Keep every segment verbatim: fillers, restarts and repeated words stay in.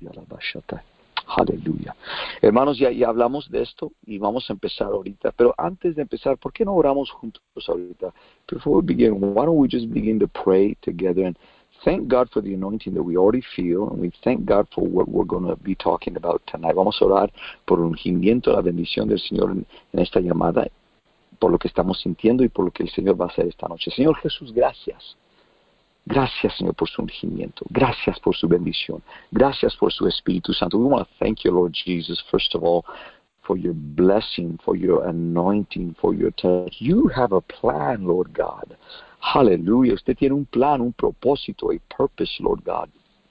Aleluya. Hermanos, ya, ya hablamos de esto y vamos a empezar ahorita. Pero antes de empezar, ¿por qué no oramos juntos ahorita? Before we begin, why don't we just begin to pray together and thank God for the anointing that we already feel, and we thank God for what we're going to be talking about tonight. Vamos a orar por el ungimiento, la bendición del Señor en, en esta llamada, por lo que estamos sintiendo y por lo que el Señor va a hacer esta noche. Señor Jesús, gracias. Gracias, Señor, por su ungimiento. Gracias por su bendición. Gracias por su Espíritu Santo. We want to thank you, Lord Jesus, first of all, for your blessing, for your anointing, for your touch. You have a plan, Lord God. Hallelujah. Usted tiene un plan, un propósito, a purpose, Lord God.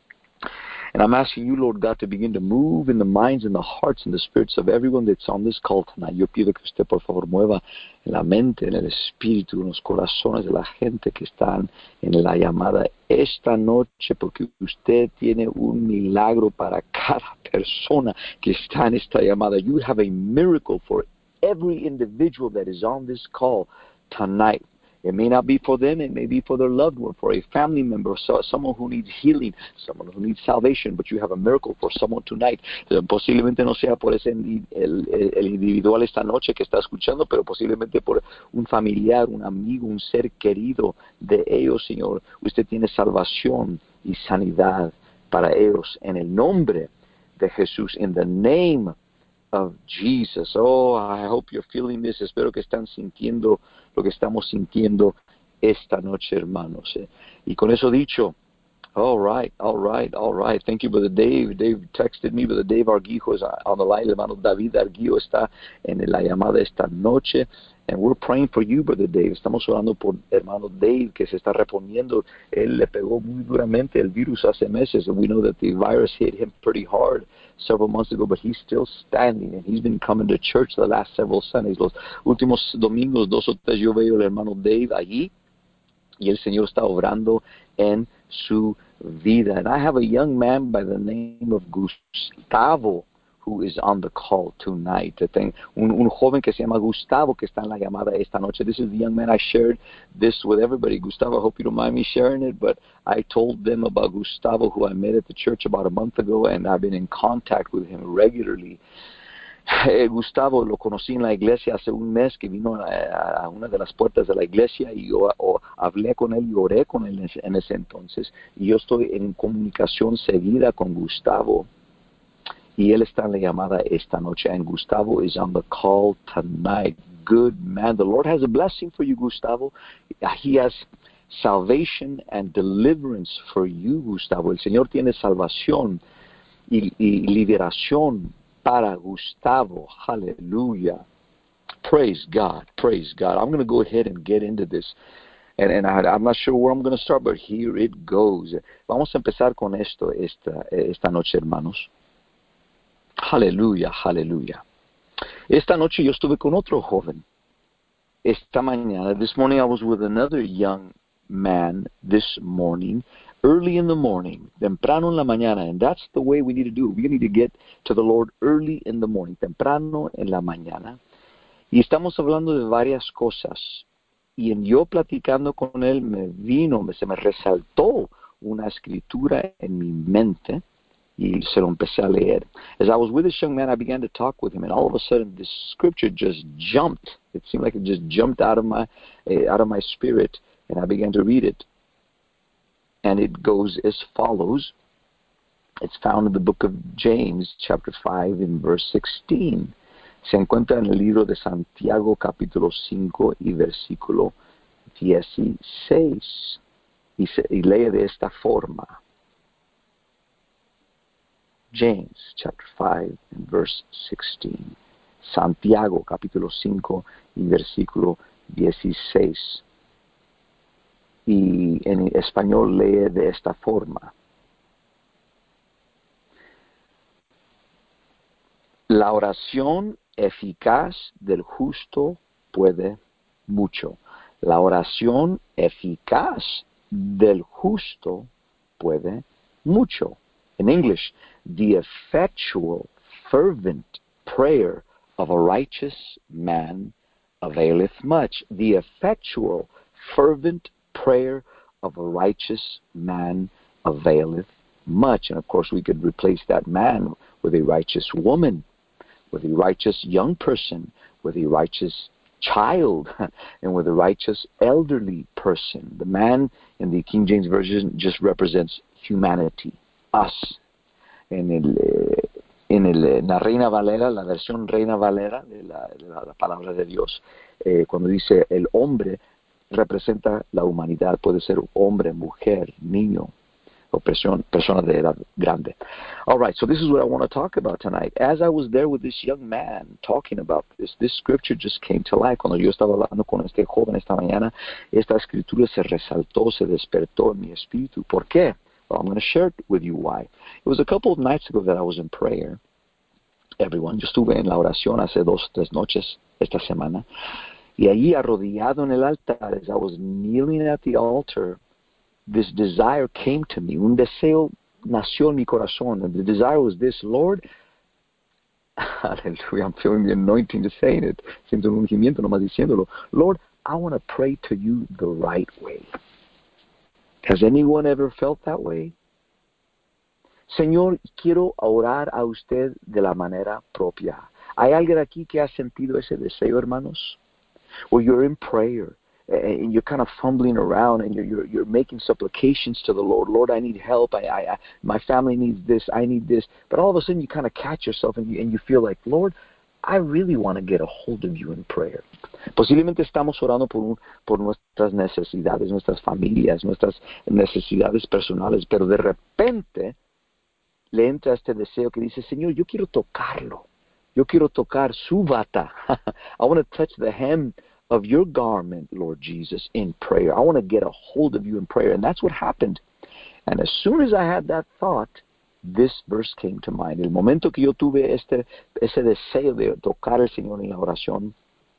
And I'm asking you, Lord God, to begin to move in the minds and the hearts and the spirits of everyone that's on this call tonight. Yo pido que usted, por favor, mueva en la mente, en el espíritu, en los corazones de la gente que están en la llamada esta noche, porque usted tiene un milagro para cada persona que está en esta llamada. You have a miracle for every individual that is on this call tonight. It may not be for them, it may be for their loved one, for a family member, so, someone who needs healing, someone who needs salvation, but you have a miracle for someone tonight. Posiblemente no sea por ese el, el, el individual esta noche que está escuchando, pero posiblemente por un familiar, un amigo, un ser querido de ellos, Señor. Usted tiene salvación y sanidad para ellos en el nombre de Jesús, in the name of Jesus. Oh, I hope you're feeling this. Espero que están sintiendo lo que estamos sintiendo esta noche, hermanos. Eh. Y con eso dicho, all right, all right, all right. Thank you, Brother Dave. Dave texted me. Brother Dave Arguijo is on the line. El hermano David Arguijo está en la llamada esta noche. And we're praying for you, Brother Dave. Estamos orando por hermano Dave, que se está reponiendo. Él le pegó muy duramente el virus hace meses. And we know that the virus hit him pretty hard several months ago, but he's still standing. And he's been coming to church the last several Sundays. Los últimos domingos, dos o tres, yo veo al hermano Dave allí. Y el Señor está obrando en su vida. And I have a young man by the name of Gustavo who is on the call tonight. Un, un joven que se llama Gustavo que está en la llamada esta noche. This is the young man. I shared this with everybody. Gustavo, I hope you don't mind me sharing it, but I told them about Gustavo, who I met at the church about a month ago, and I've been in contact with him regularly. Eh, Gustavo lo conocí en la iglesia hace un mes, que vino a, a una de las puertas de la iglesia y yo o, hablé con él y oré con él en ese, en ese entonces. Y yo estoy en comunicación seguida con Gustavo y él está en la llamada esta noche. And Gustavo is on the call tonight. Good man. The Lord has a blessing for you, Gustavo. He has salvation and deliverance for you, Gustavo. El Señor tiene salvación y, y liberación para Gustavo. Hallelujah. Praise God. Praise God. I'm going to go ahead and get into this. And, and I, I'm not sure where I'm going to start, but here it goes. Vamos a empezar con esto esta, esta noche, hermanos. Hallelujah. Hallelujah. Esta noche yo estuve con otro joven. Esta mañana, this morning I was with another young man this morning. Early in the morning, temprano en la mañana, and that's the way we need to do it. We need to get to the Lord early in the morning, temprano en la mañana. Y estamos hablando de varias cosas. Y en yo platicando con él, me vino, se me resaltó una escritura en mi mente, y se lo empecé a leer. As I was with this young man, I began to talk with him, and all of a sudden, this scripture just jumped. It seemed like it just jumped out of my, uh, out of my spirit, and I began to read it. And it goes as follows. It's found in the book of James, chapter five, in verse sixteen. Se encuentra en el libro de Santiago, capítulo cinco, y versículo dieciséis. Y, se, y lee de esta forma. James, chapter five, and verse sixteen. Santiago, capítulo cinco, y versículo dieciséis. Y en español lee de esta forma. La oración eficaz del justo puede mucho. La oración eficaz del justo puede mucho. In English, the effectual, fervent prayer of a righteous man availeth much. The effectual, fervent prayer of a righteous man availeth much. And of course, we could replace that man with a righteous woman, with a righteous young person, with a righteous child, and with a righteous elderly person. The man in the King James Version just represents humanity, us. En el, eh, en, el, en la Reina Valera, la versión Reina Valera de la, de la, la palabra de Dios, eh, cuando dice el hombre, representa la humanidad. Puede ser hombre, mujer, niño, o persona, persona de edad grande. All right, so this is what I want to talk about tonight. As I was there with this young man talking about this, this scripture just came to life. Cuando yo estaba hablando con este joven esta mañana, esta escritura se resaltó, se despertó en mi espíritu. ¿Por qué? Well, I'm going to share it with you why. It was a couple of nights ago that I was in prayer. Everyone, yo estuve en la oración hace dos, tres noches esta semana. Y allí arrodillado en el altar, as I was kneeling at the altar, this desire came to me. Un deseo nació en mi corazón. And the desire was this, Lord, hallelujah, I'm feeling the anointing just saying it. Siento un ungimiento nomás diciéndolo. Lord, I want to pray to you the right way. Has anyone ever felt that way? Señor, quiero orar a usted de la manera propia. ¿Hay alguien aquí que ha sentido ese deseo, hermanos? Where you're in prayer, and you're kind of fumbling around, and you're, you're you're making supplications to the Lord. Lord, I need help. I, I, I my family needs this. I need this. But all of a sudden, you kind of catch yourself, and you and you feel like, Lord, I really want to get a hold of you in prayer. Posiblemente estamos orando por un, por nuestras necesidades, nuestras familias, nuestras necesidades personales, pero de repente le entra este deseo que dice, Señor, yo quiero tocarlo. Yo quiero tocar su bata. I want to touch the hem of your garment, Lord Jesus, in prayer. I want to get a hold of you in prayer. And that's what happened. And as soon as I had that thought, this verse came to mind. El momento que yo tuve este, ese deseo de tocar al Señor en la oración,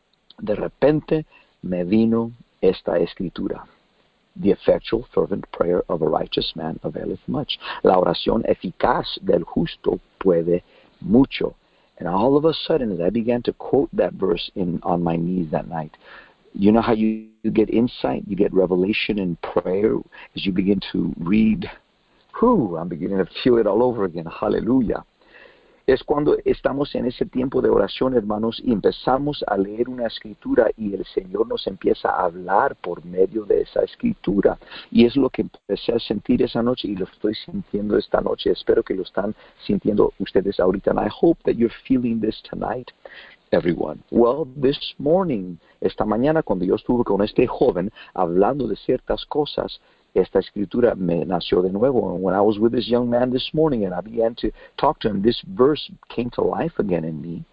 de repente me vino esta escritura. The effectual, fervent prayer of a righteous man availeth much. La oración eficaz del justo puede mucho. And all of a sudden, as I began to quote that verse in on my knees that night, you know how you, you get insight, you get revelation in prayer as you begin to read. Whew, I'm beginning to feel it all over again. Hallelujah. Es cuando estamos en ese tiempo de oración, hermanos, y empezamos a leer una escritura y el Señor nos empieza a hablar por medio de esa escritura. Y es lo que empecé a sentir esa noche y lo estoy sintiendo esta noche. Espero que lo están sintiendo ustedes ahorita. And I hope that you're feeling this tonight, everyone. Well, this morning, esta mañana, cuando yo estuve con este joven hablando de ciertas cosas, esta escritura me nació de nuevo. And when I was with this young man this morning and I began to talk to him, this verse came to life again in me,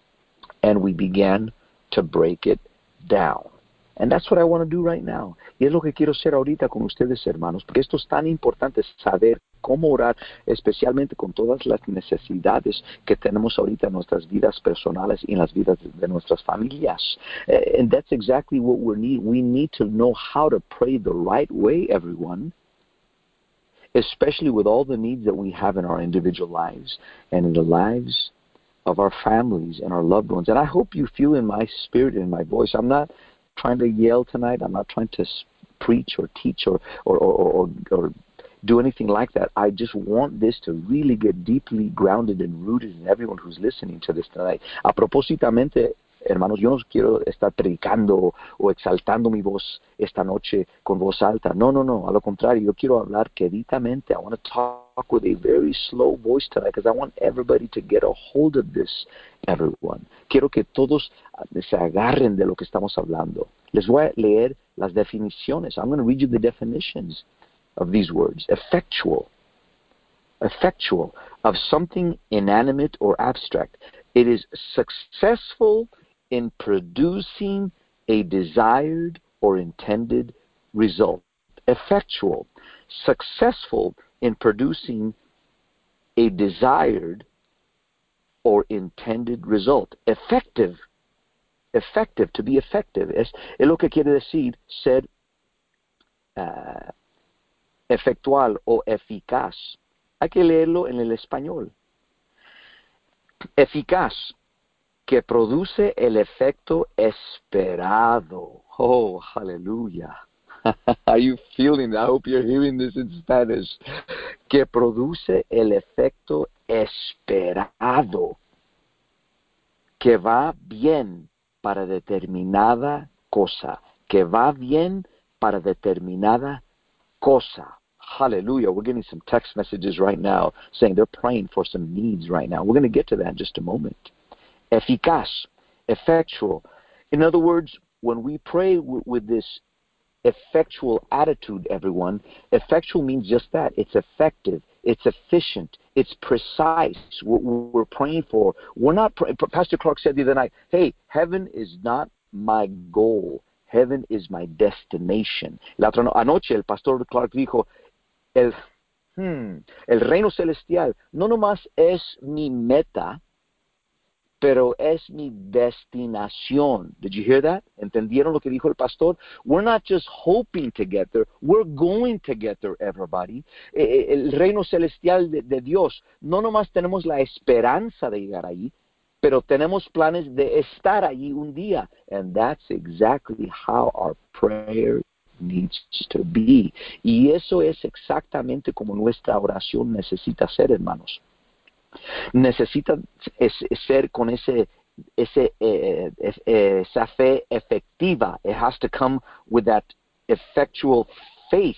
and we began to break it down. And that's what I want to do right now. Y es lo que quiero hacer ahorita con ustedes, hermanos, porque esto es tan importante, saber cómo orar, especialmente con todas las necesidades que tenemos ahorita en nuestras vidas personales y en las vidas de nuestras familias. Uh, and that's exactly what we need. We need to know how to pray the right way, everyone, especially with all the needs that we have in our individual lives and in the lives of our families and our loved ones. And I hope you feel in my spirit and in my voice. I'm not trying to yell tonight. I'm not trying to preach or teach or or, or, or, or do anything like that. I just want this to really get deeply grounded and rooted in everyone who's listening to this tonight. A propósitamente, hermanos, yo no quiero estar predicando o exaltando mi voz esta noche con voz alta. No, no, no. A lo contrario, yo quiero hablar queditamente. I want to talk with a very slow voice tonight because I want everybody to get a hold of this, everyone. Quiero que todos se agarren de lo que estamos hablando. Les voy a leer las definiciones. I'm going to read you the definitions of these words. Effectual. Effectual. Of something inanimate or abstract. It is successful in producing a desired or intended result. Effectual. Successful in producing a desired or intended result. Effective. Effective. To be effective. Es, es lo que quiere decir ser uh, efectual o eficaz. Hay que leerlo en el español. Eficaz, que produce el efecto esperado. Oh, aleluya. Are you feeling that? I hope you're hearing this in Spanish. Que produce el efecto esperado, que va bien para determinada cosa, que va bien para determinada cosa. Hallelujah. We're getting some text messages right now saying they're praying for some needs right now. We're going to get to that in just a moment. Eficaz, effectual. In other words, when we pray w- with this effectual attitude, everyone, effectual means just that. It's effective. It's efficient. It's precise. What we're praying for. We're not. Pray- Pastor Clark said the other night, hey, heaven is not my goal. Heaven is my destination. La otra no- anoche el Pastor Clark dijo, el, hmm, el reino celestial no nomás es mi meta, pero es mi destinación. Did you hear that? ¿Entendieron lo que dijo el pastor? We're not just hoping to get there, we're going to get there, everybody. El reino celestial de, de Dios, no nomás tenemos la esperanza de llegar ahí, pero tenemos planes de estar allí un día. And that's exactly how our prayer needs to be. Y eso es exactamente como nuestra oración necesita ser, hermanos. Necesita ser con ese, ese eh, eh, esa fe efectiva. It has to come with that effectual faith.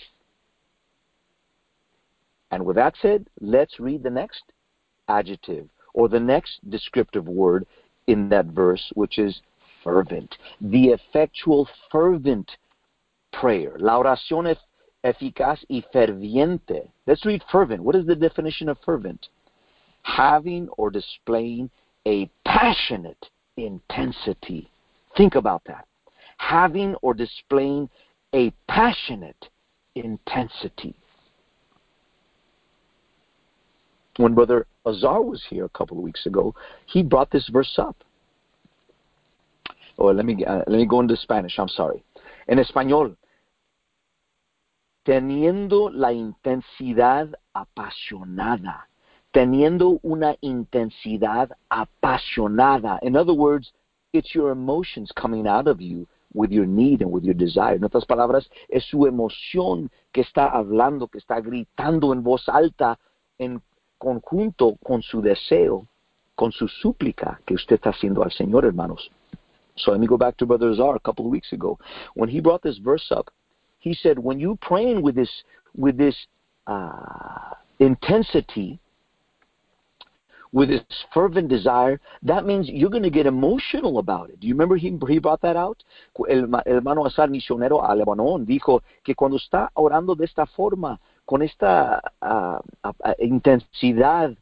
And with that said, let's read the next adjective or the next descriptive word in that verse, which is fervent. The effectual fervent prayer. La oración eficaz y ferviente. Let's read fervent. What is the definition of fervent? Having or displaying a passionate intensity. Think about that. Having or displaying a passionate intensity. When Brother Azar was here a couple of weeks ago, he brought this verse up. Oh, let me uh, let me go into Spanish. I'm sorry. En español, teniendo la intensidad apasionada. Teniendo una intensidad apasionada. In other words, it's your emotions coming out of you with your need and with your desire. En otras palabras, es su emoción que está hablando, que está gritando en voz alta, en conjunto con su deseo, con su súplica que usted está haciendo al Señor, hermanos. So let me go back to Brother Azar a couple of weeks ago. When he brought this verse up, he said, when you praying with this, with this uh, intensity, with this fervent desire, that means you're going to get emotional about it. Do you remember he, he brought that out? El, el hermano Azar, misionero a Lebanon, dijo que cuando está orando de esta forma, con esta uh, uh, intensidad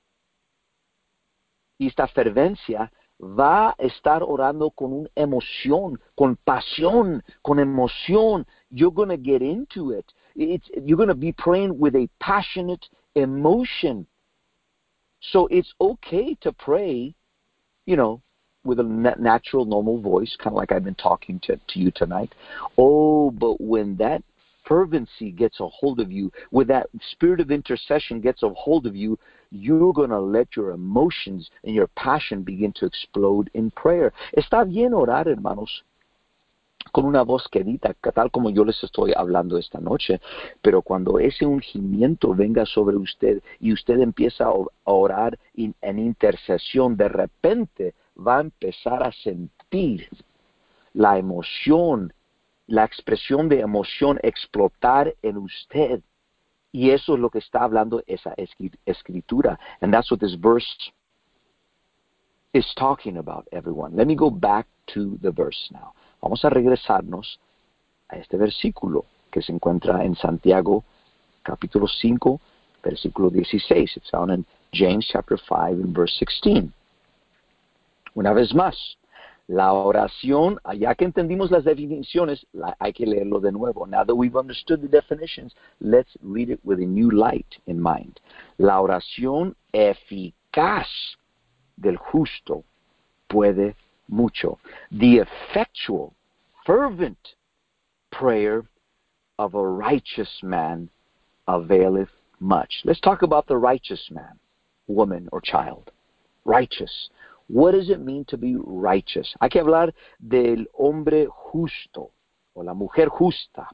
y esta fervencia, va a estar orando con una emoción, con pasión, con emoción. You're going to get into it. It's, you're going to be praying with a passionate emotion. So it's okay to pray, you know, with a natural, normal voice, kind of like I've been talking to, to you tonight. Oh, but when that fervency gets a hold of you, when that spirit of intercession gets a hold of you, you're going to let your emotions and your passion begin to explode in prayer. Está bien orar, hermanos, con una voz quedita, tal como yo les estoy hablando esta noche, pero cuando ese ungimiento venga sobre usted y usted empieza a orar en, en intercesión, de repente va a empezar a sentir la emoción, la expresión de emoción explotar en usted. Y eso es lo que está hablando esa escritura. And that's what this verse is talking about, everyone. Let me go back to the verse now. Vamos a regresarnos a este versículo que se encuentra en Santiago, capítulo cinco, versículo dieciséis. It's found in James chapter five and verse sixteen. Una vez más, la oración, ya que entendimos las definiciones, la, hay que leerlo de nuevo. Now that we've understood the definitions, let's read it with a new light in mind. La oración eficaz del justo puede mucho. The effectual, fervent prayer of a righteous man availeth much. Let's talk about the righteous man, woman, or child. Righteous. What does it mean to be righteous? Hay que hablar del hombre justo o la mujer justa.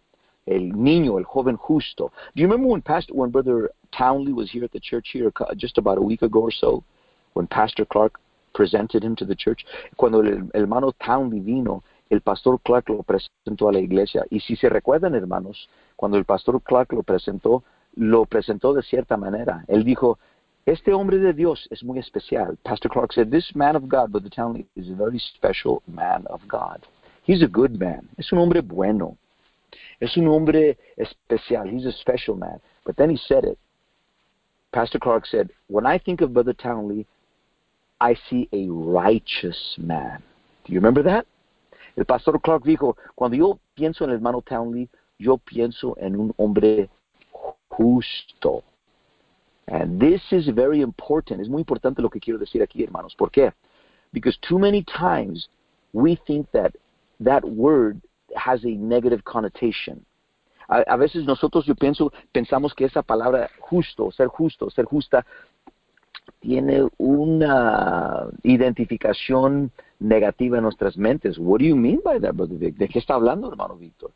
el niño, el joven justo. Do you remember when Pastor, when Brother Townley was here at the church here just about a week ago or so, when Pastor Clark presented him to the church? Cuando el, el hermano Townley vino, el pastor Clark lo presentó a la iglesia. Y si se recuerdan, hermanos, cuando el pastor Clark lo presentó, lo presentó de cierta manera. Él dijo, este hombre de Dios es muy especial. Pastor Clark said, this man of God, Brother Townley, is a very special man of God. He's a good man. Es un hombre bueno. Es un hombre especial. He's a special man. But then he said it. Pastor Clark said, when I think of Brother Townley, I see a righteous man. Do you remember that? El pastor Clark dijo, cuando yo pienso en el hermano Townley, yo pienso en un hombre justo. And this is very important. Es muy importante lo que quiero decir aquí, hermanos. ¿Por qué? Because too many times we think that that word has a negative connotation. A, a veces nosotros, yo pienso, pensamos que esa palabra justo, ser justo, ser justa, tiene una identificación negativa en nuestras mentes. What do you mean by that, Brother Vic? ¿De qué está hablando, hermano Víctor?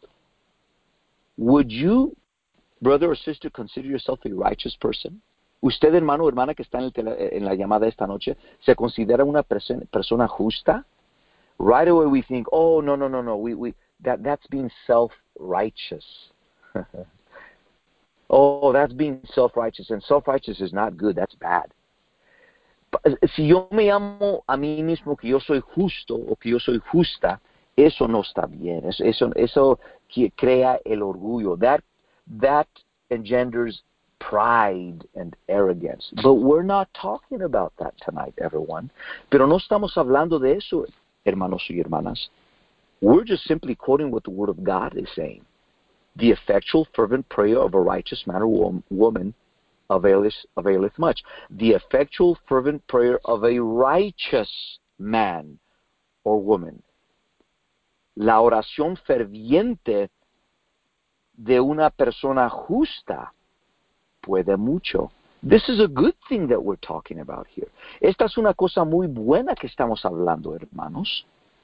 Would you, brother or sister, consider yourself a righteous person? Usted, hermano o hermana que está en, el tele, en la llamada esta noche, ¿se considera una perso- persona justa? Right away we think, oh, no, no, no, no, we, we, that, that's being self-righteous. Oh, that's being self-righteous, and self-righteous is not good, that's bad. Si yo me llamo a mí mismo que yo soy justo o que yo soy justa, eso no está bien. Eso, eso, eso crea el orgullo. That, that engenders pride and arrogance. But we're not talking about that tonight, everyone. Pero no estamos hablando de eso, hermanos y hermanas. We're just simply quoting what the Word of God is saying. The effectual, fervent prayer of a righteous man or woman availeth, availeth much. The effectual, fervent prayer of a righteous man or woman. La oración ferviente de una persona justa puede mucho. This is a good thing that we're talking about here. Esta es una cosa muy buena que estamos hablando, hermanos.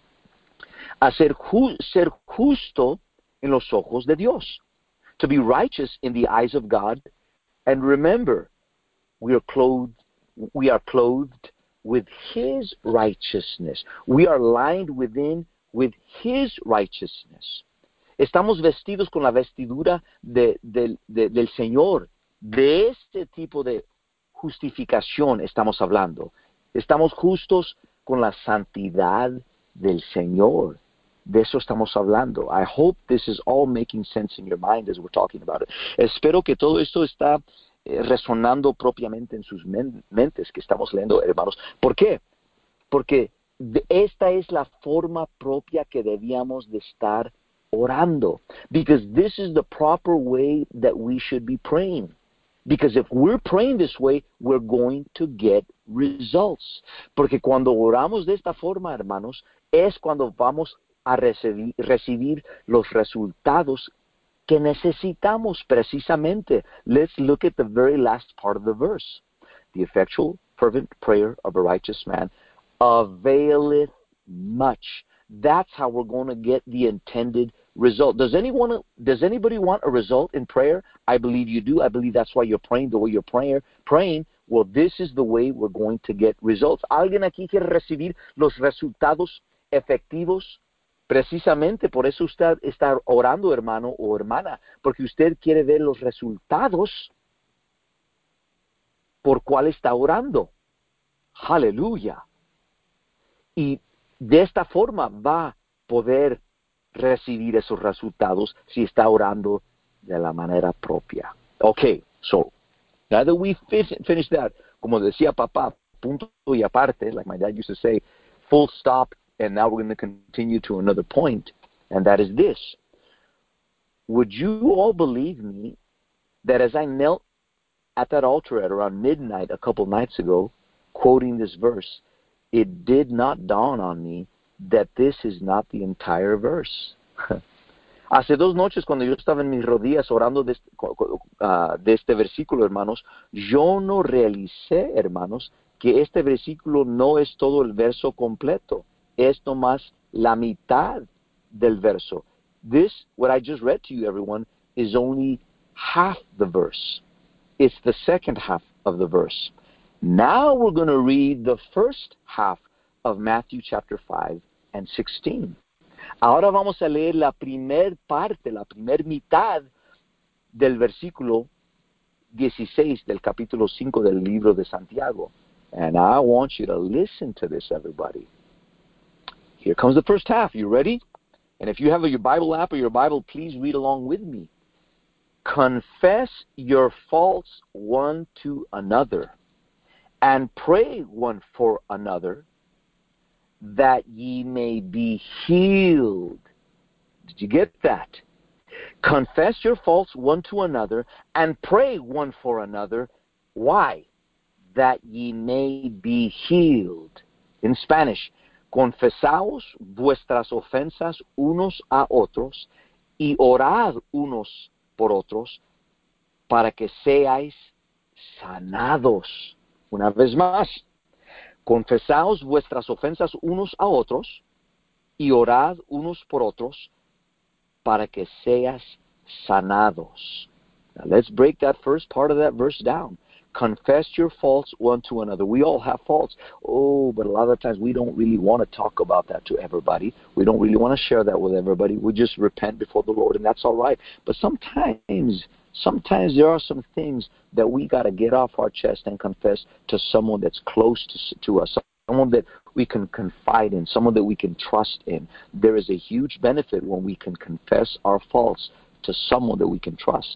Hacer ju- ser justo en los ojos de Dios. To be righteous in the eyes of God. And remember, we are clothed, we are clothed with His righteousness. We are lined within with His righteousness. Estamos vestidos con la vestidura de, de, de, del Señor. De este tipo de justificación estamos hablando. Estamos justos con la santidad del Señor. De eso estamos hablando. I hope this is all making sense in your mind as we're talking about it. Espero que todo esto está eh, resonando propiamente en sus men- mentes que estamos leyendo, hermanos. ¿Por qué? Porque de, esta es la forma propia que debíamos de estar orando. Because this is the proper way that we should be praying. Because if we're praying this way, we're going to get results. Porque cuando oramos de esta forma, hermanos, es cuando vamos a recibir, recibir los resultados que necesitamos precisamente. Let's look at the very last part of the verse. The effectual, fervent prayer of a righteous man availeth much. That's how we're going to get the intended result. Does anyone, does anybody want a result in prayer? I believe you do. I believe that's why you're praying the way you're praying. Praying. Well, this is the way we're going to get results. ¿Alguien aquí quiere recibir los resultados efectivos? Precisamente por eso usted está orando, hermano o hermana, porque usted quiere ver los resultados por cuál está orando. Aleluya. Y de esta forma va a poder recibir esos resultados si está orando de la manera propia. Okay, so, now that we finished that, como decía papá, punto y aparte, like my dad used to say, full stop, and now we're going to continue to another point, and that is this. Would you all believe me that as I knelt at that altar at around midnight a couple nights ago, quoting this verse, it did not dawn on me that this is not the entire verse. Hace dos noches, cuando yo estaba en mis rodillas orando de este, uh, de este versículo, hermanos, yo no realicé, hermanos, que este versículo no es todo el verso completo. Es nomás la mitad del verso. This, what I just read to you, everyone, is only half the verse. It's the second half of the verse. Now we're going to read the first half of Matthew chapter five and sixteen. Ahora vamos a leer la primer parte, la primer mitad del versículo dieciséis del capítulo cinco del libro de Santiago. And I want you to listen to this, everybody. Here comes the first half. You ready? And if you have your Bible app or your Bible, please read along with me. Confess your faults one to another, and pray one for another, that ye may be healed. Did you get that? Confess your faults one to another, and pray one for another. Why? That ye may be healed. In Spanish, confesaos vuestras ofensas unos a otros, y orad unos por otros, para que seáis sanados. Una vez más, confesaos vuestras ofensas unos a otros, y orad unos por otros, para que seas sanados. Now let's break that first part of that verse down. Confess your faults one to another. We all have faults. Oh, but a lot of times we don't really want to talk about that to everybody. We don't really want to share that with everybody. We just repent before the Lord, and that's all right. But sometimes, sometimes there are some things that we got to get off our chest and confess to someone that's close to, to us, someone that we can confide in, someone that we can trust in. There is a huge benefit when we can confess our faults to someone that we can trust.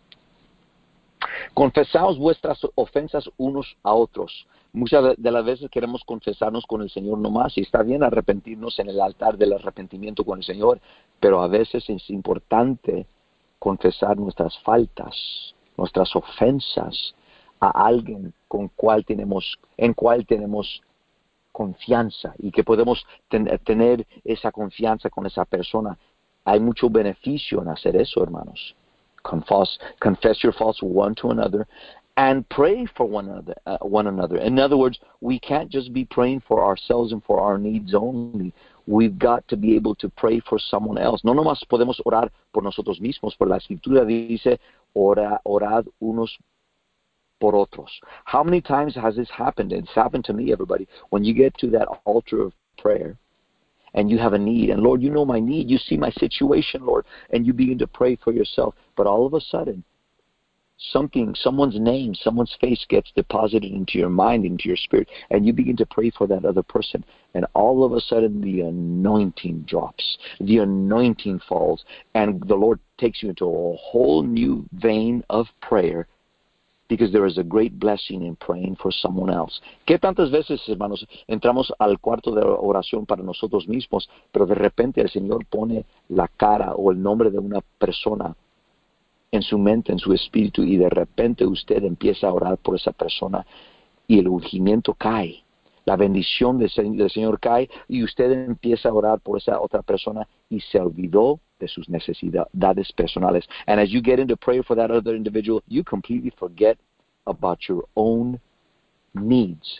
Confesaos vuestras ofensas unos a otros. Muchas de las veces queremos confesarnos con el Señor nomás, y está bien arrepentirnos en el altar del arrepentimiento con el Señor, pero a veces es importante confesar nuestras faltas, nuestras ofensas a alguien con cual tenemos, en cual tenemos confianza, y que podemos ten, tener esa confianza con esa persona. Hay mucho beneficio en hacer eso, hermanos. Confess, confess your faults one to another, and pray for one another, uh, one another. In other words, we can't just be praying for ourselves and for our needs only. We've got to be able to pray for someone else. No nomás podemos orar por nosotros mismos, pero la Escritura dice, ora, orad unos por otros. How many times has this happened? It's happened to me, everybody. When you get to that altar of prayer, and you have a need, and Lord, you know my need, you see my situation, Lord, and you begin to pray for yourself, but all of a sudden, something, someone's name, someone's face gets deposited into your mind, into your spirit, and you begin to pray for that other person, and all of a sudden the anointing drops, the anointing falls, and the Lord takes you into a whole new vein of prayer, because there is a great blessing in praying for someone else. ¿Qué tantas veces, hermanos, entramos al cuarto de oración para nosotros mismos, pero de repente el Señor pone la cara o el nombre de una persona en su mente, en su espíritu, y de repente usted empieza a orar por esa persona y el ungimiento cae, la bendición del Señor cae, y usted empieza a orar por esa otra persona y se olvidó de sus necesidades personales. And as you get into prayer for that other individual, you completely forget about your own needs.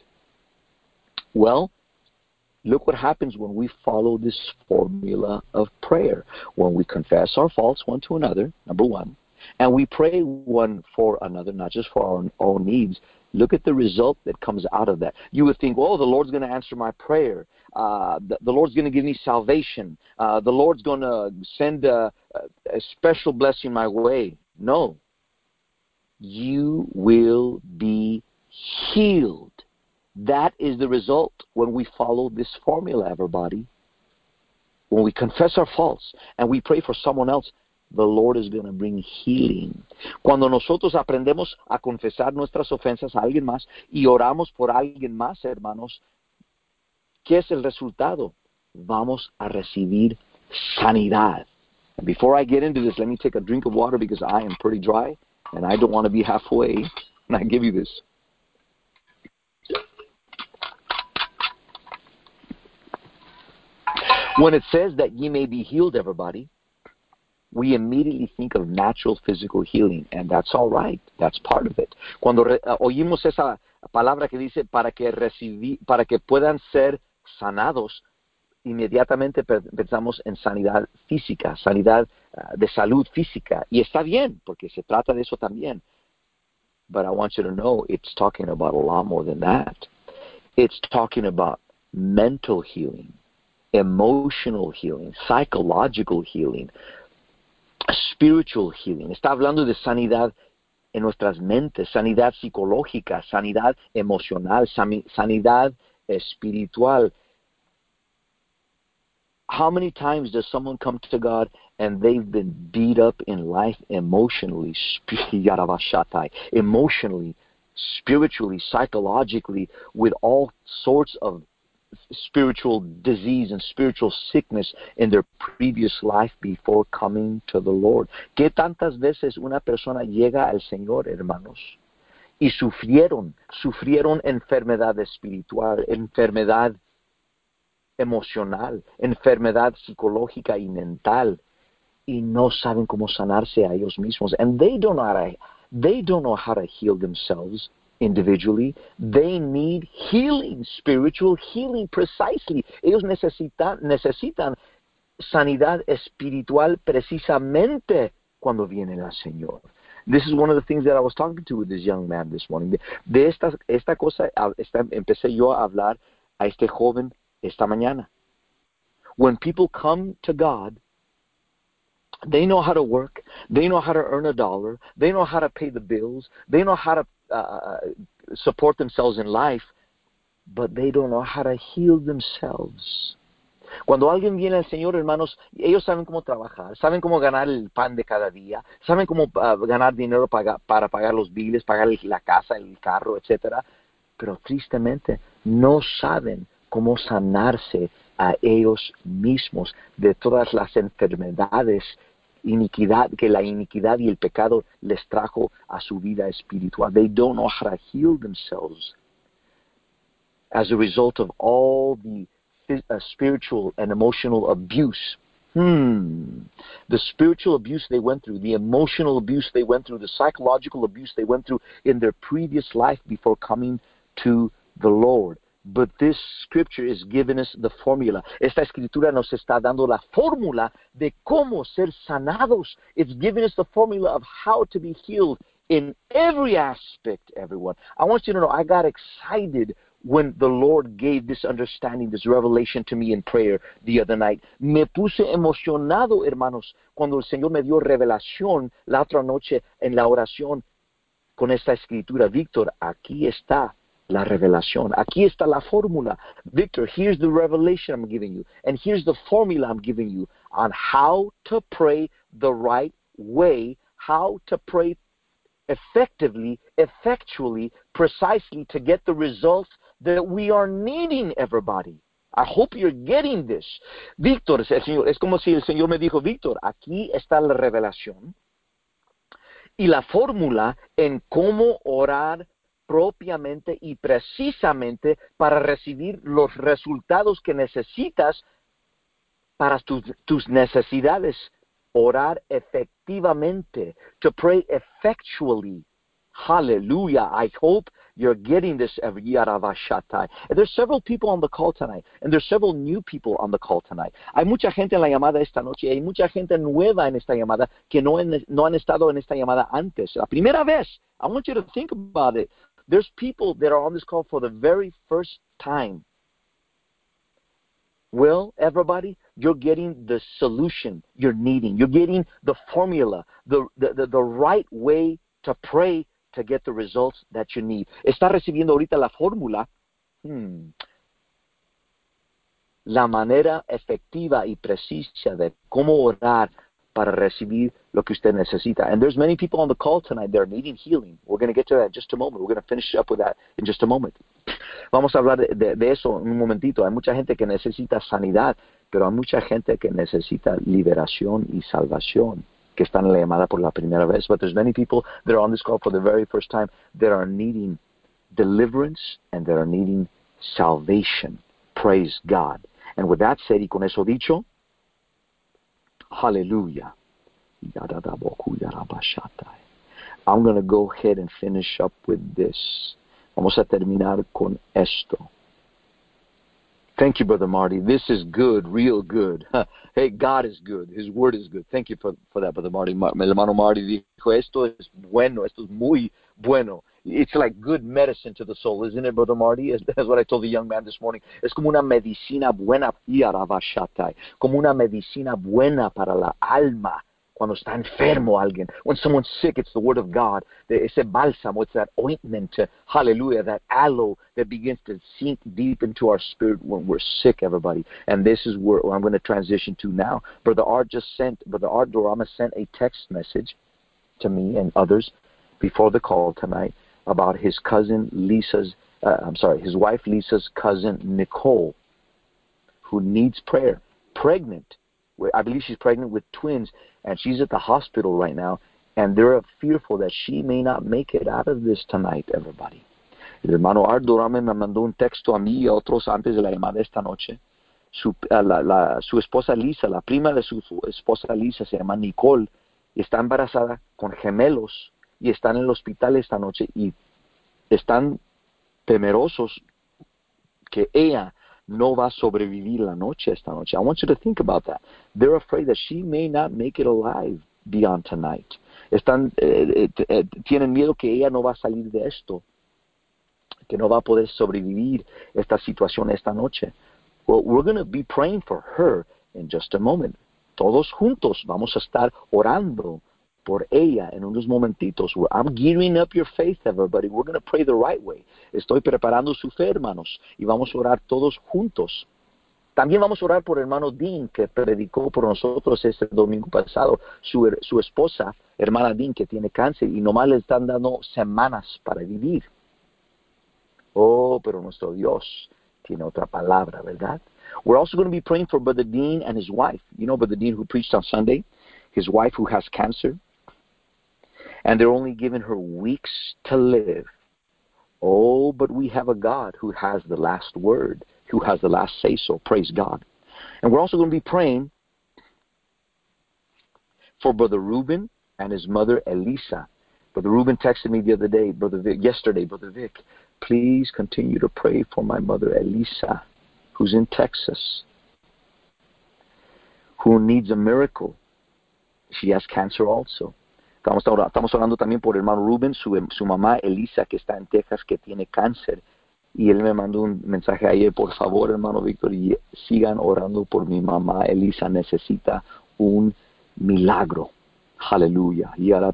Well, look what happens when we follow this formula of prayer. When we confess our faults one to another, number one, and we pray one for another, not just for our own needs, look at the result that comes out of that. You would think, oh, the Lord's going to answer my prayer. Uh, the, the Lord's going to give me salvation. Uh, the Lord's going to send a, a special blessing my way. No. You will be healed. That is the result when we follow this formula, everybody. When we confess our faults and we pray for someone else, the Lord is going to bring healing. Cuando nosotros aprendemos a confesar nuestras ofensas a alguien más y oramos por alguien más, hermanos, ¿qué es el resultado? Vamos a recibir sanidad. And before I get into this, let me take a drink of water because I am pretty dry and I don't want to be halfway when I give you this. When it says that ye may be healed, everybody, we immediately think of natural physical healing, and that's all right. That's part of it. Cuando re, uh, oímos esa palabra que dice para que recibir, para que puedan ser sanados, inmediatamente pensamos en sanidad física, sanidad uh, de salud física, y está bien, porque se trata de eso también. But I want you to know it's talking about a lot more than that. It's talking about mental healing, emotional healing, psychological healing, spiritual healing. Está hablando de sanidad en nuestras mentes, sanidad psicológica, sanidad emocional, sanidad espiritual. How many times does someone come to God and they've been beat up in life emotionally, emotionally, spiritually, psychologically, with all sorts of spiritual disease and spiritual sickness in their previous life before coming to the Lord? ¿Qué tantas veces una persona llega al Señor, hermanos, y sufrieron, sufrieron enfermedad espiritual, enfermedad emocional, enfermedad psicológica y mental, y no saben cómo sanarse a ellos mismos? And they don't know how to, they don't know how to heal themselves individually. They need healing, spiritual healing, precisely. Ellos necesitan, necesitan sanidad espiritual precisamente cuando viene el Señor. This is one of the things that I was talking to with this young man this morning. De, de esta, esta cosa esta, empecé yo a hablar a este joven esta mañana. When people come to God, they know how to work, they know how to earn a dollar, they know how to pay the bills, they know how to uh, support themselves in life, but they don't know how to heal themselves. Cuando alguien viene al Señor, hermanos, ellos saben cómo trabajar, saben cómo ganar el pan de cada día, saben cómo uh, ganar dinero para, para pagar los biles, pagar la casa, el carro, etcétera, pero tristemente no saben cómo sanarse a ellos mismos de todas las enfermedades, iniquidad, que la iniquidad y el pecado les trajo a su vida espiritual. They don't know how to heal themselves as a result of all the uh, spiritual and emotional abuse. Hmm. The spiritual abuse they went through, the emotional abuse they went through, the psychological abuse they went through in their previous life before coming to the Lord. But this scripture is giving us the formula. Esta escritura nos está dando la fórmula de cómo ser sanados. It's giving us the formula of how to be healed in every aspect, everyone. I want you to know, I got excited when the Lord gave this understanding, this revelation to me in prayer the other night. Me puse emocionado, hermanos, cuando el Señor me dio revelación la otra noche en la oración con esta escritura. Víctor, aquí está la revelación. Aquí está la fórmula. Victor, here's the revelation I'm giving you. And here's the formula I'm giving you on how to pray the right way, how to pray effectively, effectually, precisely to get the results that we are needing, everybody. I hope you're getting this. Víctor, el Señor, es como si el Señor me dijo, Víctor, aquí está la revelación y la fórmula en cómo orar propiamente y precisamente para recibir los resultados que necesitas para tus, tus necesidades. Orar efectivamente, to pray effectually. Hallelujah. I hope you're getting this every Yaravashatai. And there's several people on the call tonight, and there's several new people on the call tonight. Hay mucha gente en la llamada esta noche, hay mucha gente nueva en esta llamada que no, en, no han estado en esta llamada antes. La primera vez. I want you to think about it. There's people that are on this call for the very first time. Well, everybody, you're getting the solution you're needing. You're getting the formula, the, the, the, the right way to pray to get the results that you need. Está recibiendo ahorita la fórmula, hmm, la manera efectiva y precisa de cómo orar para recibir lo que usted necesita. And there's many people on the call tonight that are needing healing. We're going to get to that in just a moment. We're going to finish up with that in just a moment. Vamos a hablar de, de, de eso en un momentito. Hay mucha gente que necesita sanidad, pero hay mucha gente que necesita liberación y salvación, que están en la llamada por la primera vez. But there's many people that are on this call for the very first time that are needing deliverance and that are needing salvation. Praise God. And with that said, y con eso dicho, hallelujah. I'm going to go ahead and finish up with this. Vamos a terminar con esto. Thank you, Brother Marty. This is good, real good. Hey, God is good. His word is good. Thank you for, for that, Brother Marty. El hermano Marty dijo, esto es bueno, esto es muy bueno. It's like good medicine to the soul, isn't it, Brother Marty? That's what I told the young man this morning. Es como una medicina buena, como una medicina buena para la alma. Cuando está enfermo alguien. When someone's sick, it's the word of God. Ese bálsamo, it's that ointment, hallelujah, that aloe that begins to sink deep into our spirit when we're sick, everybody. And this is where I'm going to transition to now. Brother Art just sent, Brother Art Dorama sent a text message to me and others before the call tonight about his cousin Lisa's, uh, I'm sorry, his wife Lisa's cousin Nicole, who needs prayer, pregnant. I believe she's pregnant with twins, and she's at the hospital right now, and they're fearful that she may not make it out of this tonight, everybody. El hermano Art Dorame me mandó un texto a mí y a otros antes de la llamada esta noche. Su, la, la, su esposa Lisa, la prima de su, su esposa Lisa, se llama Nicole, está embarazada con gemelos y están en el hospital esta noche y están temerosos que ella no va a sobrevivir la noche esta noche. I want you to think about that. They're afraid that she may not make it alive beyond tonight. Están, eh, eh, tienen miedo que ella no va a salir de esto, que no va a poder sobrevivir esta situación esta noche. Well, we're going to be praying for her in just a moment. Todos juntos vamos a estar orando por ella en unos momentitos. I'm gearing up your faith, everybody. We're going to pray the right way. Estoy preparando su fe, hermanos, y vamos a orar todos juntos. También vamos a orar por el hermano Dean, que predicó por nosotros este domingo pasado. Su, su esposa, hermana Dean, que tiene cáncer, y nomás le están dando semanas para vivir. Oh, pero nuestro Dios tiene otra palabra, ¿verdad? We're also going to be praying for Brother Dean and his wife. You know Brother Dean who preached on Sunday? His wife who has cancer. And they're only giving her weeks to live. Oh, but we have a God who has the last word, who has the last say-so. Praise God. And we're also going to be praying for Brother Reuben and his mother, Elisa. Brother Reuben texted me the other day, Brother Vic, yesterday, Brother Vic, please continue to pray for my mother, Elisa, who's in Texas, who needs a miracle. She has cancer also. Estamos orando también por el hermano Rubén, su, su mamá Elisa, que está en Texas, que tiene cáncer. Y él me mandó un mensaje ayer, por favor, hermano Víctor, y sigan orando por mi mamá Elisa, necesita un milagro. Hallelujah.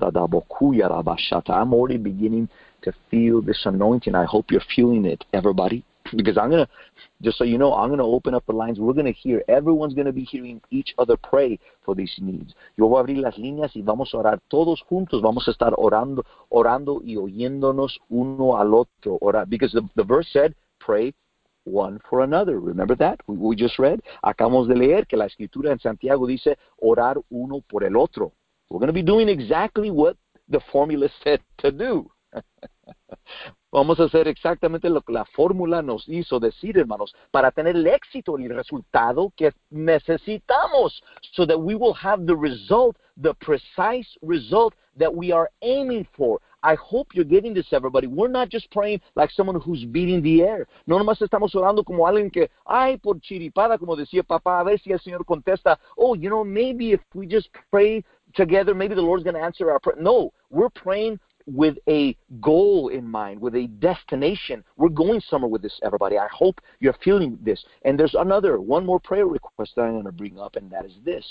I'm already beginning to feel this anointing. I hope you're feeling it, everybody. Because I'm going to, just so you know, I'm going to open up the lines. We're going to hear, everyone's going to be hearing each other pray for these needs. Yo voy a abrir las líneas y vamos a orar todos juntos. Vamos a estar orando, orando y oyéndonos uno al otro. Orar. Because the, the verse said, pray one for another. Remember that? We, we just read. Acabamos de leer que la escritura en Santiago dice, orar uno por el otro. We're going to be doing exactly what the formula said to do. Vamos a hacer exactamente lo que la fórmula nos hizo decir, hermanos, para tener el éxito y el resultado que necesitamos, so that we will have the result, the precise result that we are aiming for. I hope you're getting this, everybody. We're not just praying like someone who's beating the air. No nomás estamos orando como alguien que, ay, por chiripada, como decía papá, a ver si el Señor contesta, oh, you know, maybe if we just pray together, maybe the Lord's going to answer our prayer. No, we're praying with a goal in mind, with a destination. We're going somewhere with this, everybody. I hope you're feeling this. And there's another, one more prayer request that I'm going to bring up, and that is this.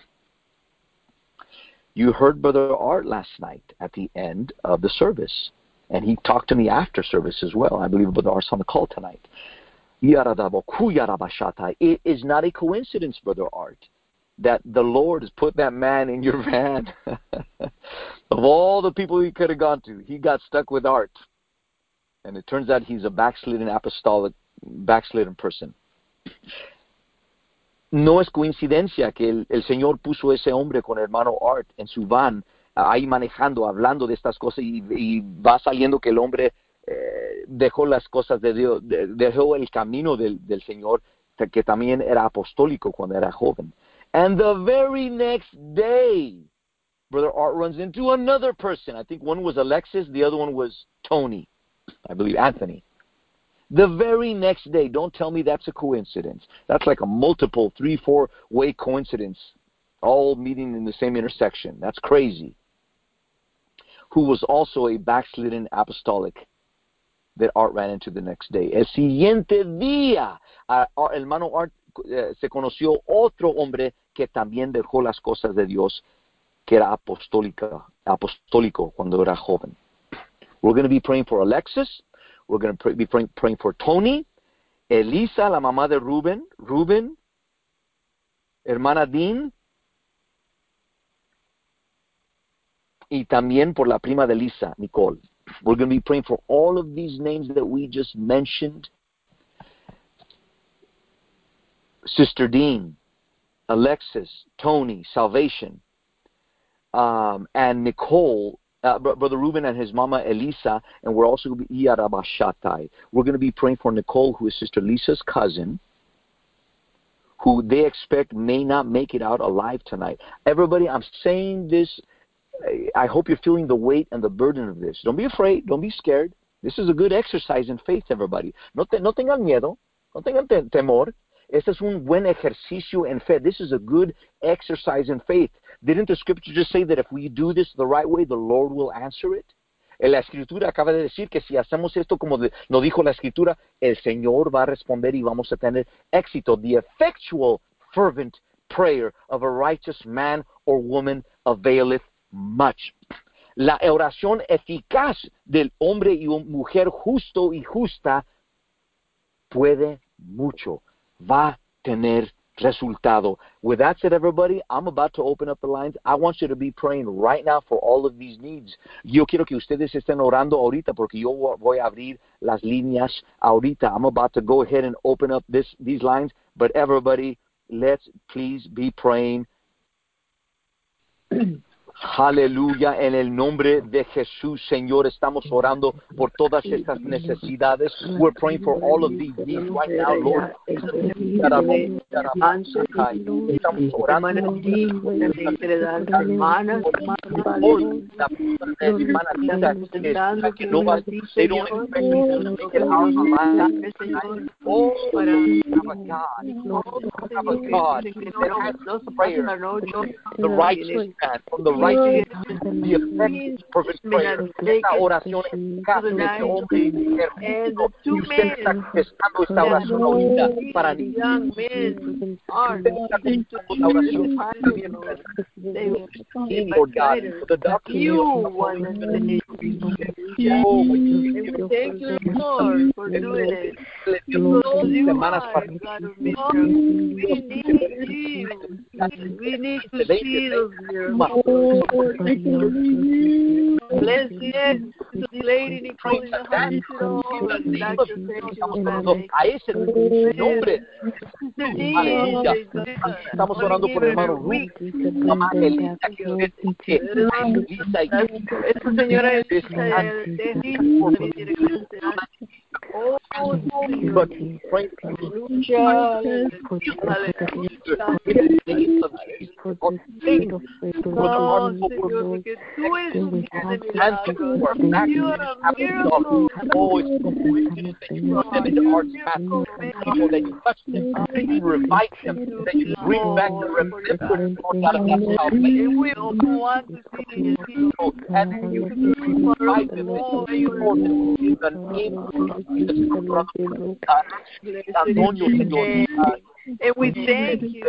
You heard Brother Art last night at the end of the service, and he talked to me after service as well. I believe Brother Art's on the call tonight. It is not a coincidence, Brother Art, that the Lord has put that man in your van. Of all the people he could have gone to, he got stuck with Art. And it turns out he's a backslidden apostolic, backslidden person. No es coincidencia que el, el Señor puso ese hombre con el hermano Art en su van, ahí manejando, hablando de estas cosas, y, y va saliendo que el hombre eh, dejó las cosas de Dios, de, dejó el camino del, del Señor, que también era apostólico cuando era joven. And the very next day, Brother Art runs into another person. I think one was Alexis, the other one was Tony, I believe Anthony. The very next day. Don't tell me that's a coincidence. That's like a multiple, three, four-way coincidence, all meeting in the same intersection. That's crazy. Who was also a backslidden apostolic that Art ran into the next day. El siguiente día, uh, our hermano Art uh, se conoció otro hombre que también dejó las cosas de Dios, que era apostólica, apostólico cuando era joven. We're going to be praying for Alexis. We're going to pray, be praying, praying for Tony, Elisa, la mamá de Ruben, Ruben, hermana Dean, y también por la prima de Lisa, Nicole. We're going to be praying for all of these names that we just mentioned. Sister Dean, Alexis, Tony, salvation, um, and Nicole, Uh, Brother Ruben and his mama Elisa, and we're also going to be Iyarabashatai. We're going to be praying for Nicole, who is Sister Lisa's cousin, who they expect may not make it out alive tonight. Everybody, I'm saying this. I hope you're feeling the weight and the burden of this. Don't be afraid. Don't be scared. This is a good exercise in faith, everybody. No, te, no tengan miedo. No tengan te, temor. Este es un buen ejercicio en fe. This is a good exercise in faith. Didn't the scripture just say that if we do this the right way, the Lord will answer it? La escritura acaba de decir que si hacemos esto como de, nos dijo la escritura, el Señor va a responder y vamos a tener éxito. The effectual, fervent prayer of a righteous man or woman availeth much. La oración eficaz del hombre y mujer justo y justa puede mucho. Va a tener resultado. With that said, everybody, I'm about to open up the lines. I want you to be praying right now for all of these needs. Yo quiero que ustedes estén orando ahorita porque yo voy a abrir las líneas ahorita. I'm about to go ahead and open up this these lines. But everybody, let's please be praying. Aleluya, en el nombre de Jesús, Señor, estamos orando por todas estas necesidades. We're praying for all of these needs right now, Lord. Estamos orando que no va, they don't expect me to make it out alive. Oh, God, God, that has prayer, the righteous man, from the right. The effective perfect prayer. Esta oración eficaz de este hombre y mujer. Y usted está contestando esta oración ahorita para mí. Usted está contestando la oración para mí. Lord God, the doctor. Oh, thank you, Lord, for doing it. Because you are God of miracles. We need you. We need to see those miracles. Bless you, the lady Nicole in the hospital. A ese nombre. Aleluya. Estamos orando por el hermano Ruth. Mamá Elisa, que Elisa y esta señora Oh, but pray that you touch them, that you revive them, that you bring back the remembrance of salvation. And you revive them in the name of Jesus. Antonio, Señor. And we thank you,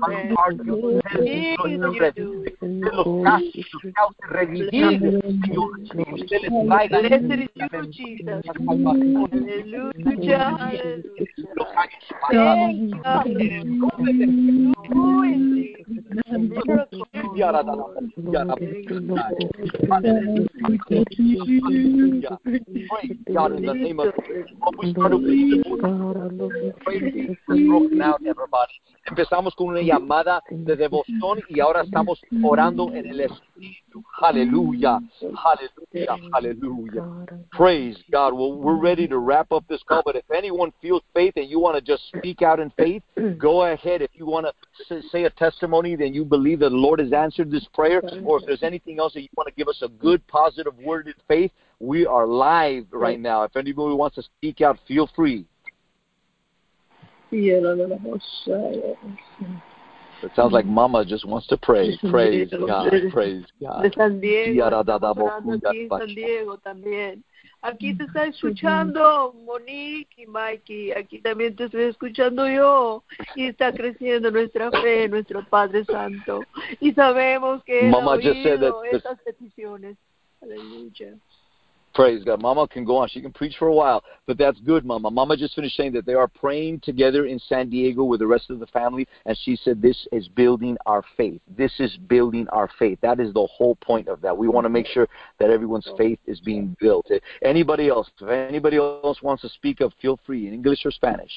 God, in the name of we started with broken out, everybody. Empezamos con una llamada de devoción y ahora estamos orando en el Espíritu. Aleluya, aleluya, aleluya. Praise God. Well, we're ready to wrap up this call, but if anyone feels faith and you want to just speak out in faith, go ahead. If you want to say a testimony, then you believe that the Lord has answered this prayer, or if there's anything else that you want to give us a good, positive word in faith, we are live right now. If anybody wants to speak out, feel free. It sounds like Mama just wants to pray. Praise God. Praise God. De San Diego, estamos aquí, San Diego también. Aquí te está escuchando Monique y Mikey. Aquí también te estoy escuchando yo. Y está creciendo nuestra fe en nuestro Padre Santo. Y sabemos que Él ha oído estas peticiones. Aleluya. Praise God. Mama can go on. She can preach for a while, but that's good, Mama. Mama just finished saying that they are praying together in San Diego with the rest of the family, and she said this is building our faith. This is building our faith. That is the whole point of that. We want to make sure that everyone's faith is being built. Anybody else? If anybody else wants to speak up, feel free in English or Spanish.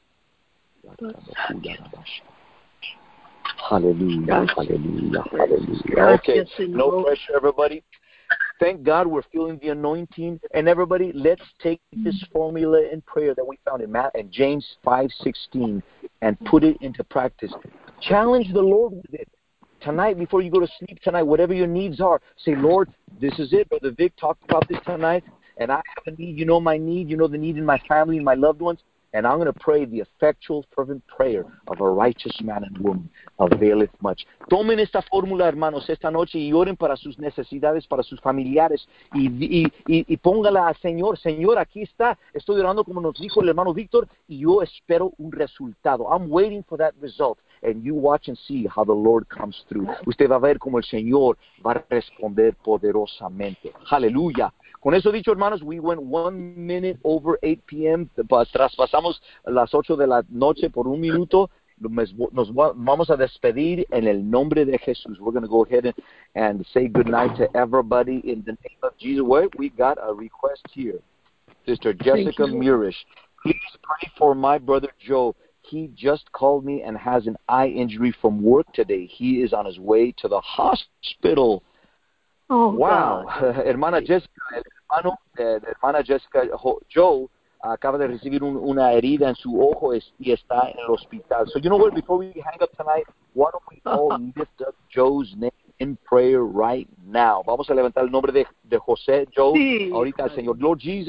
Hallelujah, hallelujah, hallelujah. Okay, no pressure, everybody. Thank God we're feeling the anointing. And everybody, let's take this formula in prayer that we found in, Matt, in James five sixteen and put it into practice. Challenge the Lord with it. Tonight, before you go to sleep tonight, whatever your needs are, say, Lord, this is it. Brother Vic talked about this tonight, and I have a need. You know my need. You know the need in my family and my loved ones. And I'm going to pray the effectual, fervent prayer of a righteous man and woman availeth much. Tomen esta fórmula, hermanos, esta noche y oren para sus necesidades, para sus familiares y, y, y, y póngala al Señor. Señor, aquí está. Estoy orando como nos dijo el hermano Víctor y yo espero un resultado. I'm waiting for that result. And you watch and see how the Lord comes through. Usted va a ver como el Señor va a responder poderosamente. Aleluya. Con eso dicho, hermanos, we went one minute over eight p.m. Traspasamos las ocho de la noche por un minuto. Nos vamos a despedir en el nombre de Jesús. We're going to go ahead and, and say good night to everybody in the name of Jesus. Wait, we got a request here. Sister Jessica Murish, please pray for my brother Joe. He just called me and has an eye injury from work today. He is on his way to the hospital. Oh, wow. Hermana Jessica, el hermano de, de hermana Jessica, Joe, acaba de recibir un, una herida en su ojo es, y está en el hospital. So you know what, before we hang up tonight, why don't we all lift up Joe's name in prayer right now? Vamos a levantar el nombre de, de José, Joe, sí. Ahorita al Señor. Lord Jesus,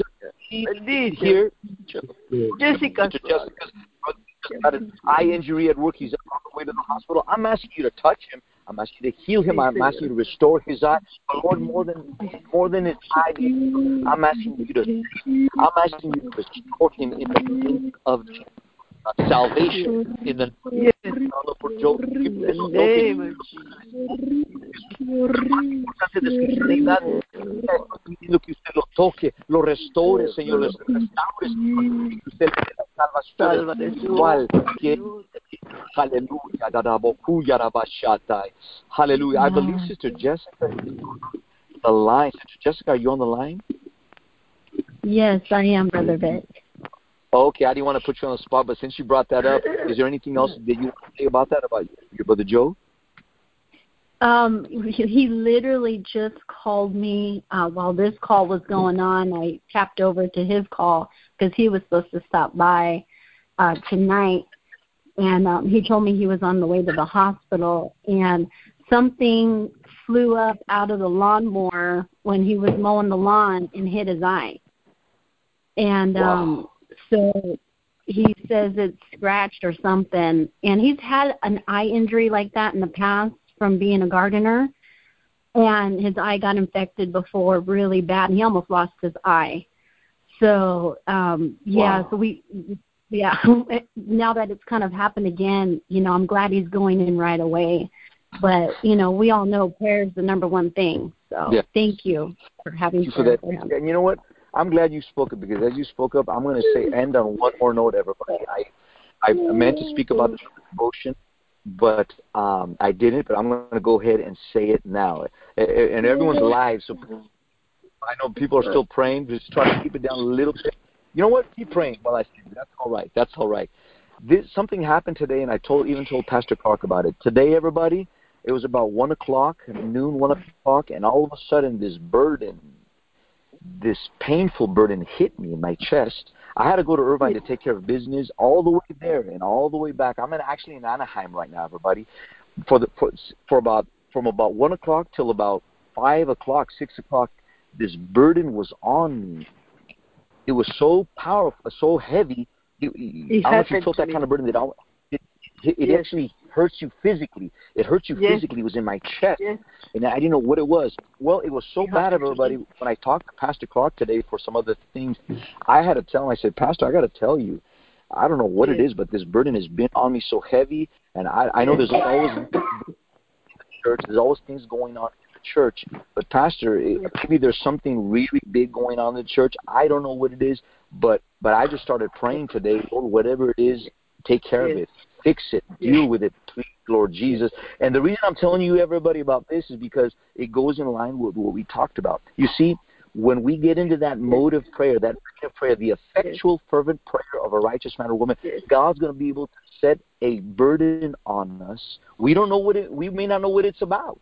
here, Jessica. Jessica's got an eye injury at work. He's on the way to the hospital. I'm asking you to touch him. I'm asking you to heal him. I'm asking you to restore his eye. But Lord, more than more than his eye, I'm asking you to I'm asking you to restore him in the name of uh, salvation. In the yes. name of pidiendo que usted lo toque, lo restore, Señor, lo restaure, Señor, que usted le dé la salvación igual que Hallelujah. Hallelujah. I believe Sister Jessica is on the line. Sister Jessica, are you on the line? Yes, I am, Brother Vic. Okay, I didn't want to put you on the spot, but since you brought that up, is there anything else that you want to say about that, about your brother Joe? Um, he literally just called me uh, while this call was going on. I tapped over to his call because he was supposed to stop by uh, tonight. And um, he told me he was on the way to the hospital, and something flew up out of the lawnmower when he was mowing the lawn and hit his eye. And um, wow. so he says it's scratched or something. And he's had an eye injury like that in the past from being a gardener, and his eye got infected before really bad, and he almost lost his eye. So, um, yeah, wow. so we... Yeah, now that it's kind of happened again, you know, I'm glad he's going in right away. But, you know, we all know prayer is the number one thing. So yeah. Thank you for having you prayer for, for him. And you know what? I'm glad you spoke up, because as you spoke up, I'm going to say end on one more note, everybody. I I meant to speak about the devotion, but um, I didn't. But I'm going to go ahead and say it now. And everyone's live, so I know people are still praying. Just try to keep it down a little bit. You know what? Keep praying while I say it. That's all right. That's all right. this something happened today, and I told even told Pastor Clark about it. Today, everybody, it was about one o'clock, noon, one o'clock, and all of a sudden, this burden, this painful burden, hit me in my chest. I had to go to Irvine to take care of business all the way there and all the way back. I'm in, actually in Anaheim right now, everybody. For the for, for about from about one o'clock till about five o'clock, six o'clock, this burden was on me. It was so powerful, so heavy. It, it I don't know if you felt that me. kind of burden. That it, it, it yes. actually hurts you physically. It hurts you yes. physically. It was in my chest, yes. and I didn't know what it was. Well, it was so you bad, everybody. When I talked to Pastor Clark today for some other things, I had to tell him. I said, Pastor, I got to tell you, I don't know what yes. it is, but this burden has been on me so heavy, and I, I know yes. there's always in the church. There's always things going on in the church, but Pastor, it, maybe there's something really big going on in the church. I don't know what it is, but but I just started praying today, Lord, whatever it is, take care yes. of it, fix it, yes. deal with it, please, Lord Jesus. And the reason I'm telling you, everybody, about this is because it goes in line with what we talked about. You see, when we get into that mode of prayer, that kind of prayer, the effectual, fervent prayer of a righteous man or woman, yes. God's going to be able to set a burden on us. We don't know what it. We may not know what it's about,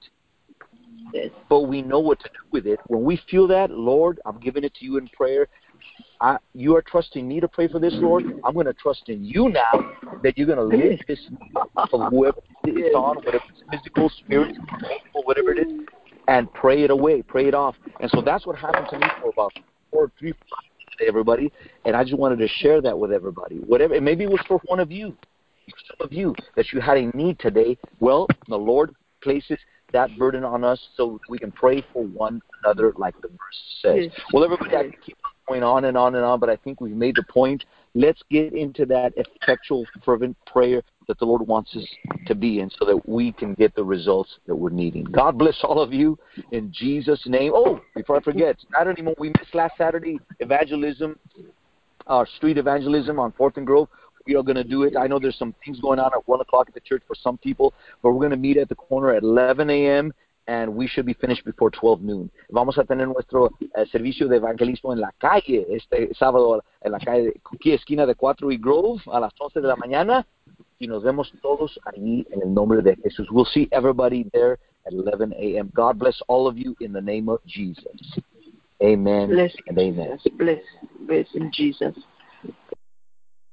yes. but we know what to do with it. When we feel that, Lord, I'm giving it to you in prayer. I, you are trusting me to pray for this, Lord. I'm going to trust in you now that you're going to lift this for whoever it's on, whatever it's physical, spiritual, whatever it is, and pray it away, pray it off. And so that's what happened to me for about four, three, five days today, everybody. And I just wanted to share that with everybody. Whatever, and maybe it was for one of you, for some of you, that you had a need today. Well, the Lord places that burden on us so we can pray for one another, like the verse says. Yes. Well, everybody, I can keep going on and on and on, but I think we've made the point. Let's get into that effectual, fervent prayer that the Lord wants us to be in so that we can get the results that we're needing. God bless all of you in Jesus' name. Oh, before I forget, Saturday, we missed last Saturday, evangelism, our uh, street evangelism on fourth and Grove. We are going to do it. I know there's some things going on at one o'clock at the church for some people, but we're going to meet at the corner at eleven a.m., and we should be finished before twelve noon. Vamos a tener nuestro eh, servicio de evangelismo en la calle este sábado, en la calle, aquí esquina de cuatro y Grove, a las once de la mañana, y nos vemos todos allí en el nombre de Jesús. We'll see everybody there at eleven a.m. God bless all of you in the name of Jesus. Amen bless and amen. Bless, bless in Jesus.